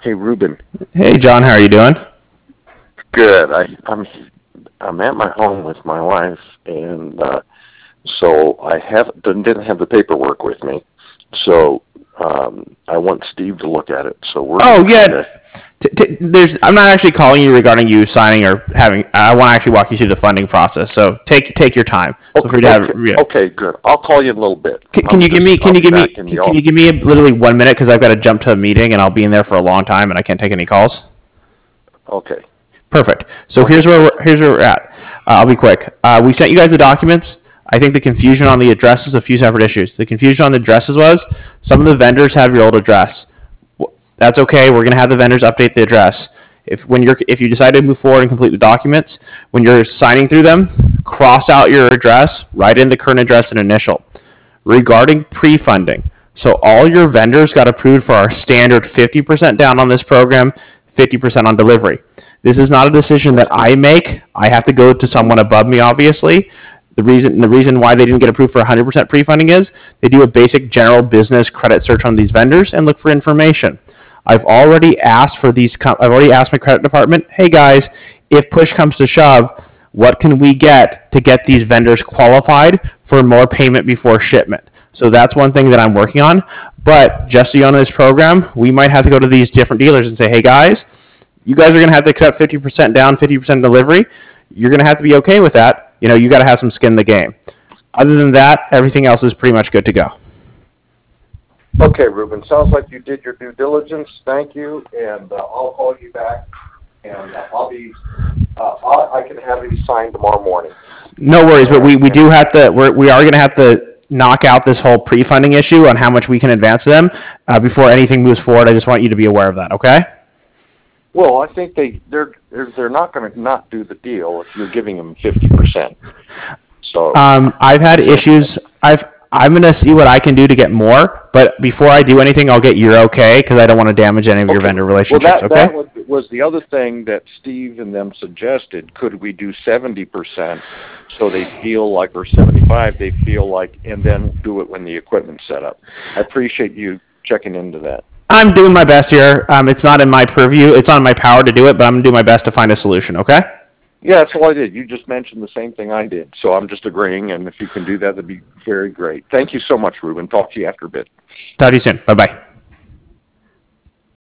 Hey, Ruben. Hey, John, how are you doing? Good. I'm at my home with my wife, and so didn't have the paperwork with me. So I want Steve to look at it. So we're Oh, gonna yeah. kinda, I'm not actually calling you regarding you signing or having. I want to actually walk you through the funding process. So take your time. Feel free to have. Yeah. okay, good. I'll call you in a little bit. Can you give me? I'll Can you be give me? back in the Can office. you give me literally 1 minute because I've got to jump to a meeting and I'll be in there for a long time and I can't take any calls. Okay. Perfect. So Okay. here's where we're at. I'll be quick. We sent you guys the documents. I think the confusion on the address is a few separate issues. The confusion on the addresses was some of the vendors have your old address. That's okay. We're going to have the vendors update the address. If you decide to move forward and complete the documents, when you're signing through them, cross out your address, write in the current address and initial. Regarding pre-funding, so all your vendors got approved for our standard 50% down on this program, 50% on delivery. This is not a decision that I make. I have to go to someone above me, obviously. The reason why they didn't get approved for 100% pre-funding is they do a basic general business credit search on these vendors and look for information. I've already asked my credit department, hey guys, if push comes to shove, what can we get to get these vendors qualified for more payment before shipment? So that's one thing that I'm working on. But just so you know, this program, we might have to go to these different dealers and say, hey guys, you guys are going to have to accept 50% down, 50% delivery. You're going to have to be okay with that. You got to have some skin in the game. Other than that, everything else is pretty much good to go. Okay, Ruben. Sounds like you did your due diligence. Thank you, and I'll call you back, and I can have these signed tomorrow morning. No worries, but we do have to. We are going to have to knock out this whole pre-funding issue on how much we can advance to them before anything moves forward. I just want you to be aware of that. Okay. Well, I think they're not going to not do the deal if you're giving them 50%. So I've had issues. I'm going to see what I can do to get more, but before I do anything, I'll get your okay because I don't want to damage any of your vendor relationships. Well, that was the other thing that Steve and them suggested. Could we do 70% so they feel like, or 75 they feel like, and then do it when the equipment's set up? I appreciate you checking into that. I'm doing my best here. It's not in my purview. It's on my power to do it, but I'm going to do my best to find a solution, okay? Yeah, that's all I did. You just mentioned the same thing I did. So I'm just agreeing, and if you can do that, that'd be very great. Thank you so much, Ruben. Talk to you after a bit. Talk to you soon. Bye-bye.